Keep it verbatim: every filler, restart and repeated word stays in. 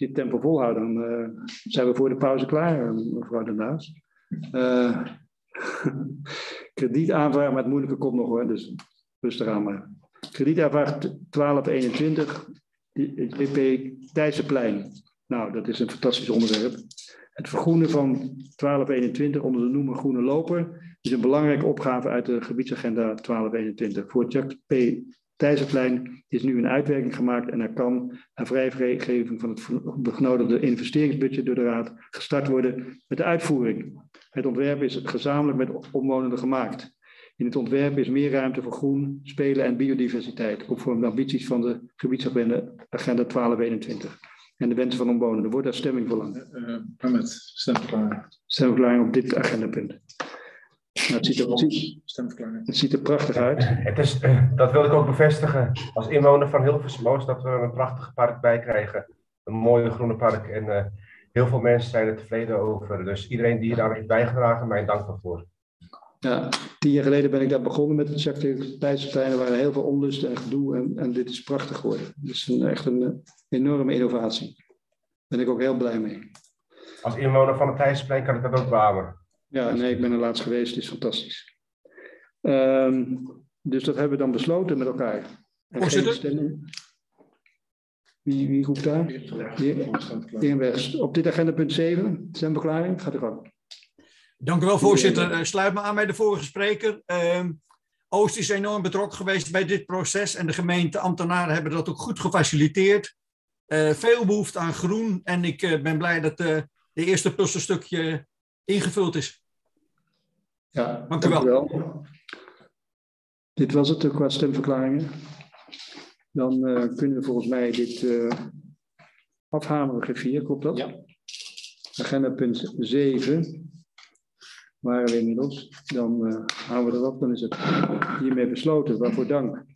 dit tempo volhouden, dan uh, zijn we voor de pauze klaar, mevrouw De Naas. Uh, kredietaanvraag, maar het moeilijke komt nog hoor, dus rustig aan maar. Kredietaanvraag twaalf eenentwintig, J P Thijssenplein. Nou, dat is een fantastisch onderwerp. Het vergroenen van twaalf eenentwintig onder de noemer Groene Loper is een belangrijke opgave uit de gebiedsagenda twaalf eenentwintig. Voor het J P Thijssenplein is nu een uitwerking gemaakt en er kan na vrijgeving van het benodigde investeringsbudget door de Raad gestart worden met de uitvoering. Het ontwerp is gezamenlijk met omwonenden gemaakt. In het ontwerp is meer ruimte voor groen, spelen en biodiversiteit, conform de ambities van de gebiedsagenda twaalf eenentwintig. En de wensen van omwonenden. Er wordt daar stemming verlangd. Uh, met stemverklaring. Stemverklaring op dit agendapunt. Nou, het, ziet er, het, ziet, het ziet er prachtig uit. Het is, uh, dat wil ik ook bevestigen. Als inwoner van Hilversum Oost dat we een prachtig park bij krijgen. Een mooie groene park. En uh, heel veel mensen zijn er tevreden over. Dus iedereen die hier aan heeft bijgedragen, mijn dank daarvoor. Ja, tien jaar geleden ben ik daar begonnen met het activiteitsplein. Er waren heel veel onlust en gedoe. En, en dit is prachtig geworden. Het is een, echt een uh, enorme innovatie. Daar ben ik ook heel blij mee. Als inwoner van het Thijssenplein kan ik dat ook beamen. Ja, nee, ik ben er laatst geweest. Het is fantastisch. Um, dus dat hebben we dan besloten met elkaar. Voorzitter? Wie, wie roept daar? Heer West. Op dit agendapunt zeven, stemverklaring, gaat u gang. Dank u wel, voorzitter. Uh, sluit me aan bij de vorige spreker. Uh, Oost is enorm betrokken geweest bij dit proces en de gemeenteambtenaren hebben dat ook goed gefaciliteerd. Uh, veel behoefte aan groen en ik uh, ben blij dat uh, de eerste puzzelstukje ingevuld is. Ja, dank u wel. Dank u wel. Dit was het qua stemverklaringen. Dan uh, kunnen we volgens mij dit uh, afhameren, G vier, klopt dat? Ja. Agenda punt zeven. Waren we inmiddels. Dan uh, houden we erop. Dan is het hiermee besloten. Waarvoor dank.